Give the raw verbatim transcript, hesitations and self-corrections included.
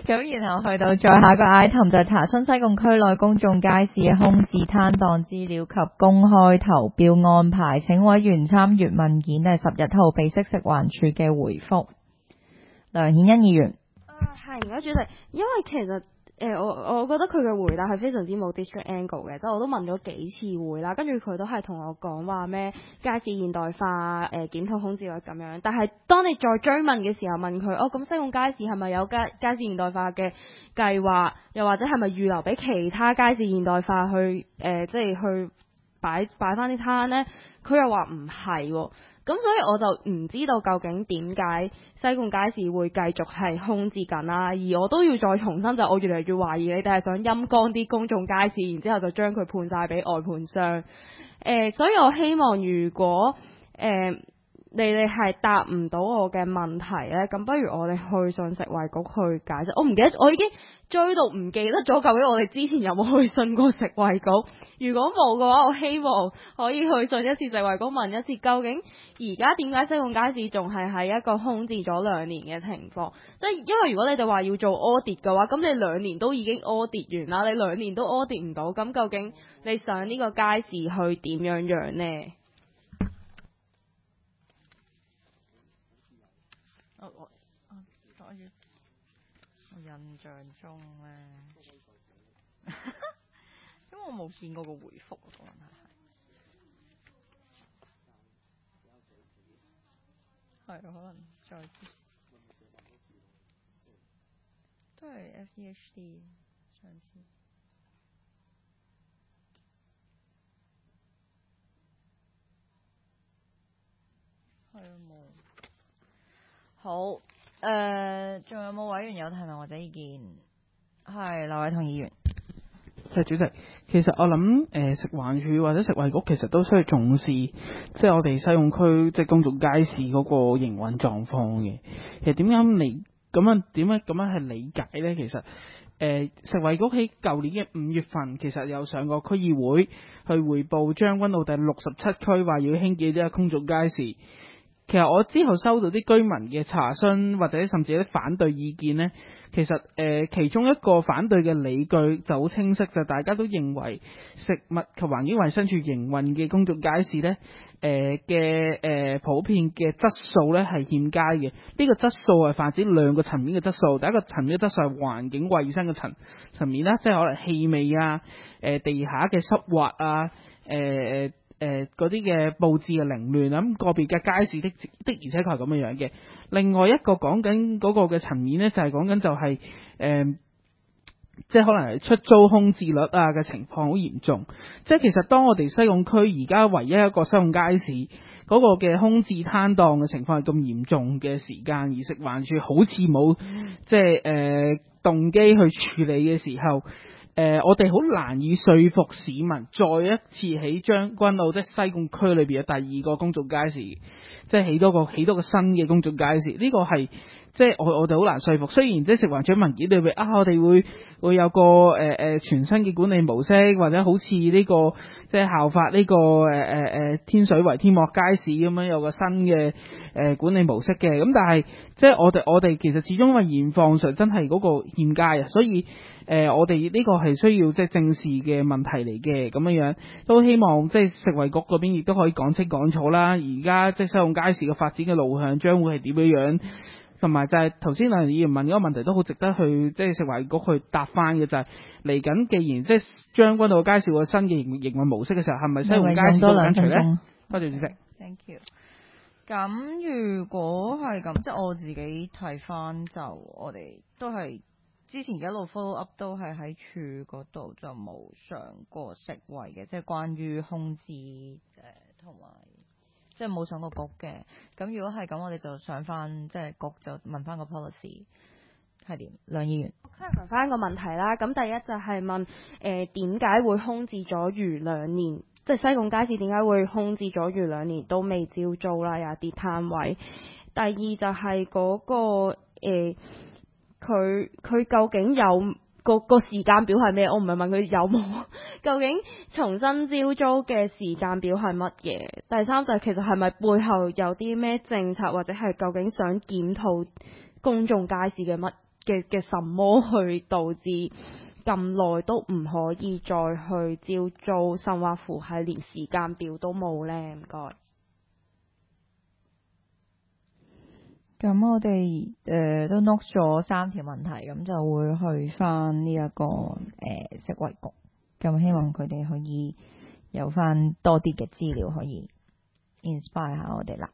咁然後去到再下一個 item 就係查詢西貢區內公眾街市嘅空置攤檔資料及公開投標安排，請委員參閱文件第十日號備悉食環署嘅回覆。梁顯恩議員。 啊，係而家主席，因為其實。誒、呃、我我覺得佢嘅回答係非常之冇 district angle 嘅，即係我都問咗幾次會啦，跟住佢都係同我講話咩街市現代化誒、呃、檢討空置率咁樣，但係當你再追問嘅時候問佢，哦咁西貢街市係咪有街街市現代化嘅計劃，又或者係咪預留俾其他街市現代化去誒、呃、即係去擺擺翻啲攤呢？佢又話唔係喎。咁所以我就唔知道究竟點解西貢街市會繼續係空置緊啦，而我都要再重申就我越嚟越懷疑你哋係想陰乾啲公眾街市，然之後就將佢判晒俾外判商。誒、呃，所以我希望如果誒、呃、你哋係答唔到我嘅問題咧，咁不如我哋去信食衞局去解釋。我唔記得，我已經追到唔記得咗究竟我哋之前有冇去信過食衞局。如果冇嘅話，我希望可以去信一次食衞局問一次，究竟而家點解西貢街市仲係喺一個空置咗兩年嘅情況？即係因為如果你哋話要做 audit 嘅話，咁你兩年都已經 audit 完啦，你兩年都 audit 唔到，咁究竟你想呢個街市去點樣樣呢？ 我我我我印象中咧，因為我冇見過個回覆個問題係，係可能再都係 F E H D 上次係啊冇。好，誒、呃，仲有冇委員有提問或者意見？係劉偉彤議員。 係主席，其實我諗誒、呃、食環署或者食衞局其實都需要重視，即係我哋西貢區即係公眾街市嗰個營運狀況嘅。其實點樣理咁樣點樣咁樣係理解咧？其實誒、呃、食衞局喺舊年嘅五月份其實有上過區議會去彙報將軍澳第六十七區話要興建呢個公眾街市。其實我之後收到啲居民嘅查詢或者甚至有啲反對意見呢，其實誒、呃、其中一個反對嘅理據就好清晰，就大家都認為食物及環境衞生署營運嘅公眾街市呢誒嘅誒普遍嘅質素呢係欠佳嘅。呢、這個質素係泛指兩個層面嘅質素，第一個層面嘅質素係環境衞生嘅層層面啦，即係可能氣味啊、誒、呃、地下嘅濕滑啊、誒、呃。誒嗰啲嘅佈置嘅凌亂啊，咁個別嘅街市的的而且確係咁樣樣嘅。另外一個講緊嗰個嘅層面呢，就係講緊就係、是、誒、呃，即係可能係出租空置率啊嘅情況好嚴重。即係其實當我哋西貢區而家唯一一個西貢街市嗰個嘅空置攤檔嘅情況係咁嚴重嘅時間，而食環署好似冇即係誒、呃、動機去處理嘅時候。誒、呃，我哋好難以說服市民再一次起將軍澳即係西貢區裏邊嘅第二個公眾街市，即係起多個起多個新嘅公眾街市。呢、這個係即係我我哋好難說服。雖然即係食環署文件裏邊啊，我哋會會有個誒誒、呃、全新嘅管理模式，或者好似呢、這個即係效法呢、這個誒誒誒天水圍天幕街市咁樣有個新嘅誒、呃、管理模式嘅。咁但係即係我哋我哋其實始終因為現況上真係嗰個欠佳啊，所以。誒、呃，我哋呢個係需要即係正視嘅問題嚟嘅，咁樣樣都希望即係食衞局嗰邊亦都可以講清講楚啦。而家即係西貢街市嘅發展嘅路向將會係點樣樣，同埋就係頭先梁議員問嗰個問題都好值得去即係食衞局去答翻嘅，就係嚟緊既然即係將軍澳街市個新嘅營營運模式嘅時候，係咪西貢街市都跟隨咧？多謝主席。 Thank you。咁如果係咁，即係我自己睇翻就我哋都係。之前一路 follow up 都係喺處嗰度就冇上過食衞嘅，即係關於空置誒同埋即係冇上過局嘅。咁如果係咁，我哋就上翻即係局就問翻個 policy 係點。梁議員， 我 clarify 翻個問題啦。咁第一就係問誒點解會空置咗逾兩年，即係西貢街市點解會空置咗逾兩年都未招租啦，有啲攤位。第二就係嗰、嗰個誒。佢佢究竟有個個時間表係咩？我唔係問佢有冇，究竟重新招租嘅時間表係乜嘢？第三就係其實係咪背後有啲咩政策，或者係究竟想檢討公眾街市嘅乜嘅嘅什麼去導致咁耐都唔可以再去招租，甚或乎係連時間表都冇呢？唔該。 咁我哋誒、呃、都 note 咗三條問題，咁就會去翻呢一個誒、呃、食衞局，咁希望佢哋可以有翻多啲嘅資料可以 inspire 下我哋啦。